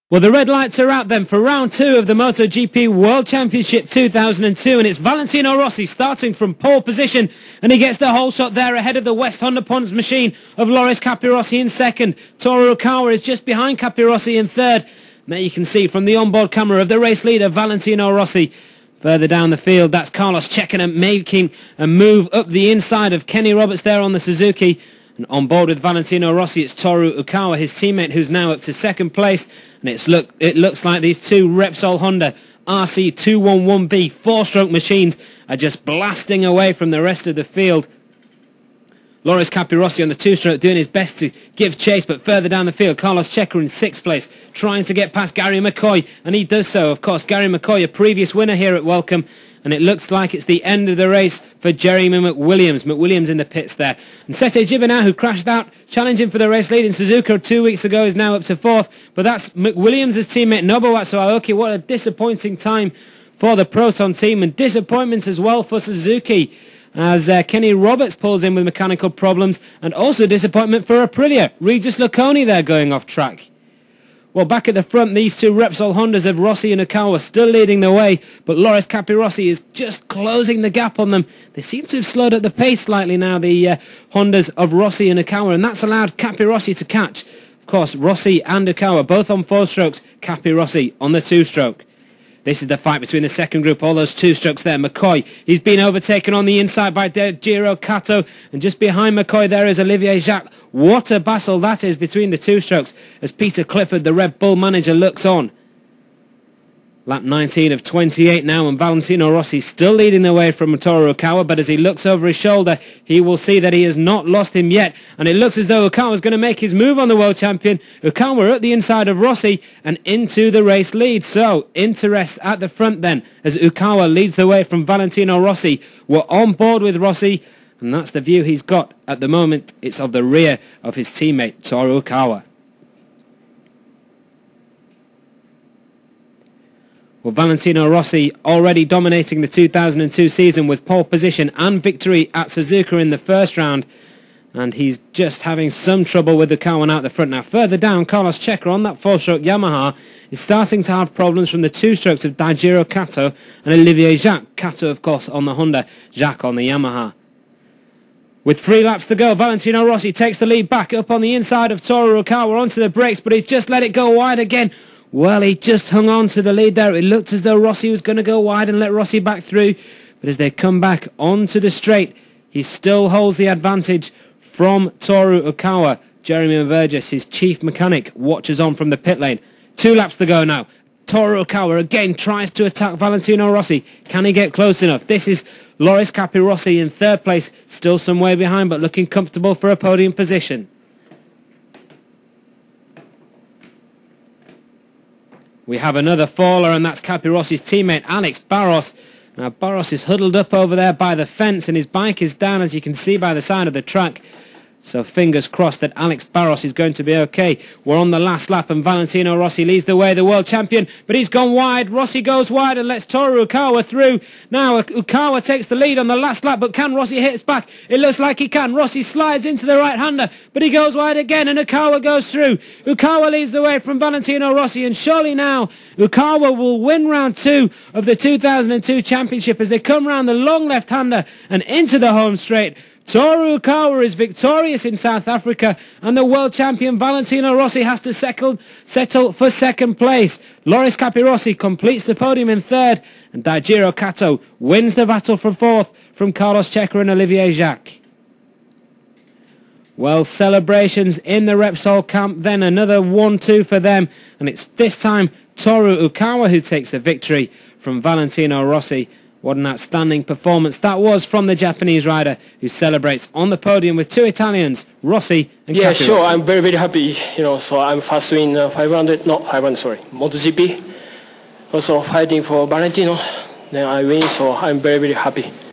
Well, the red lights are out then for round 2 of the MotoGP World Championship 2002, and it's Valentino Rossi starting from pole position, and he gets the whole shot there ahead of the West Honda Pons machine of Loris Capirossi in second. Toru Okawa is just behind Capirossi in third. And there you can see from the onboard camera of the race leader Valentino Rossi. Further down the field, that's Carlos Checo making a move up the inside of Kenny Roberts there on the Suzuki. And on board with Valentino Rossi, it's Toru Okawa, his teammate, who's now up to second place. And it looks like these two Repsol Honda RC211B four-stroke machines are just blasting away from the rest of the field. Loris Capirossi on the two-stroke doing his best to give chase, but further down the field, Carlos Checo in sixth place, trying to get past Gary McCoy, and he does so. Of course, Gary McCoy, a previous winner here at Welcome, and it looks like it's the end of the race for Jeremy McWilliams. McWilliams in the pits there. And Sete Gibernau, who crashed out, challenging for the race lead in Suzuka 2 weeks ago, is now up to fourth. But that's McWilliams' teammate Nobuatsu Aoki. What a disappointing time for the Proton team, and disappointments as well for Suzuki, as Kenny Roberts pulls in with mechanical problems, and also disappointment for Aprilia. Regis Laconi there going off track. Well, back at the front, these two Repsol Hondas of Rossi and Okawa still leading the way, but Loris Capirossi is just closing the gap on them. They seem to have slowed up the pace slightly now, the Hondas of Rossi and Okawa, and that's allowed Capirossi to catch. Of course, Rossi and Okawa both on four strokes, Capirossi on the two-stroke. This is the fight between the second group, all those two strokes there. McCoy, he's been overtaken on the inside by Daijiro Kato, and just behind McCoy there is Olivier Jacques. What a battle that is between the two strokes as Peter Clifford, the Red Bull manager, looks on. Lap 19 of 28 now, and Valentino Rossi still leading the way from Toru Okawa, but as he looks over his shoulder, he will see that he has not lost him yet, and it looks as though Okawa is going to make his move on the world champion. Okawa at the inside of Rossi and into the race lead. So, interest at the front then, as Okawa leads the way from Valentino Rossi. We're on board with Rossi, and that's the view he's got at the moment. It's of the rear of his teammate, Toru Okawa. Well, Valentino Rossi already dominating the 2002 season with pole position and victory at Suzuka in the first round. And he's just having some trouble with the Okawa out the front. Now, further down, Carlos Checo on that four-stroke Yamaha is starting to have problems from the two strokes of Daijiro Kato and Olivier Jacques. Kato, of course, on the Honda, Jacques on the Yamaha. With 3 laps to go, Valentino Rossi takes the lead back up on the inside of Toru Okawa onto the brakes, but he's just let it go wide again. Well, he just hung on to the lead there. It looked as though Rossi was going to go wide and let Rossi back through. But as they come back onto the straight, he still holds the advantage from Toru Okawa. Jeremy Burgess, his chief mechanic, watches on from the pit lane. 2 laps to go now. Toru Okawa again tries to attack Valentino Rossi. Can he get close enough? This is Loris Capirossi in third place. Still some way behind, but looking comfortable for a podium position. We have another faller, and that's Capirossi's teammate, Alex Barros. Now, Barros is huddled up over there by the fence, and his bike is down, as you can see, by the side of the track. So fingers crossed that Alex Barros is going to be okay. We're on the last lap, and Valentino Rossi leads the way, the world champion, but he's gone wide. Rossi goes wide and lets Toru Okawa through. Now, Okawa takes the lead on the last lap, but can Rossi hit back? It looks like he can. Rossi slides into the right-hander, but he goes wide again, and Okawa goes through. Okawa leads the way from Valentino Rossi, and surely now Okawa will win round 2 of the 2002 championship as they come round the long left-hander and into the home straight. Toru Okawa is victorious in South Africa, and the world champion Valentino Rossi has to settle for second place. Loris Capirossi completes the podium in third, and Daijiro Kato wins the battle for fourth from Carlos Checo and Olivier Jacques. Well, celebrations in the Repsol camp, then another 1-2 for them, and it's this time Toru Okawa who takes the victory from Valentino Rossi. What an outstanding performance that was from the Japanese rider, who celebrates on the podium with 2 Italians, Rossi and Capirossi. Yeah, sure. I'm very, very happy. So I'm first in MotoGP. Also fighting for Valentino. Then I win, so I'm very, very happy.